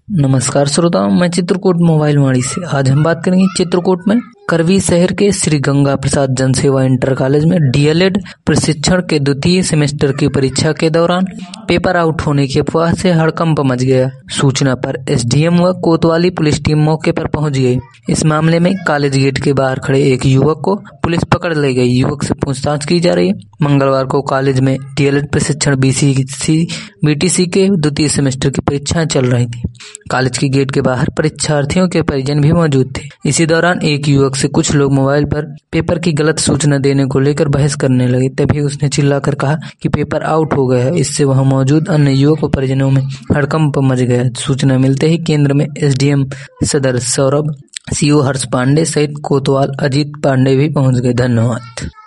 नमस्कार श्रोताओं, मैं चित्रकूट मोबाइल वाणी से। आज हम बात करेंगे चित्रकूट में करवी शहर के श्री गंगा प्रसाद जनसेवा इंटर कॉलेज में डीएलएड प्रशिक्षण के द्वितीय सेमेस्टर की परीक्षा के दौरान पेपर आउट होने की अफवाह से हड़कंप मच गया। सूचना पर एसडीएम व कोतवाली पुलिस टीम मौके पर पहुंच गई। इस मामले में कॉलेज गेट के बाहर खड़े एक युवक को पुलिस पकड़ ले गई। युवक से पूछताछ की जा रही है। मंगलवार को कॉलेज में डीएलएड प्रशिक्षण बीटीसी के द्वितीय सेमेस्टर की परीक्षाएं चल रही थी। कॉलेज के गेट के बाहर परीक्षार्थियों के परिजन भी मौजूद थे। इसी दौरान एक युवक से कुछ लोग मोबाइल पर पेपर की गलत सूचना देने को लेकर बहस करने लगे। तभी उसने चिल्लाकर कहा कि पेपर आउट हो गया है। इससे वहां मौजूद अन्य युवक और परिजनों में हड़कंप मच गया। सूचना मिलते ही केंद्र में एसडीएम सदर सौरभ, सीओ हर्ष पांडे सहित कोतवाल अजीत पांडे भी पहुंच गए। धन्यवाद।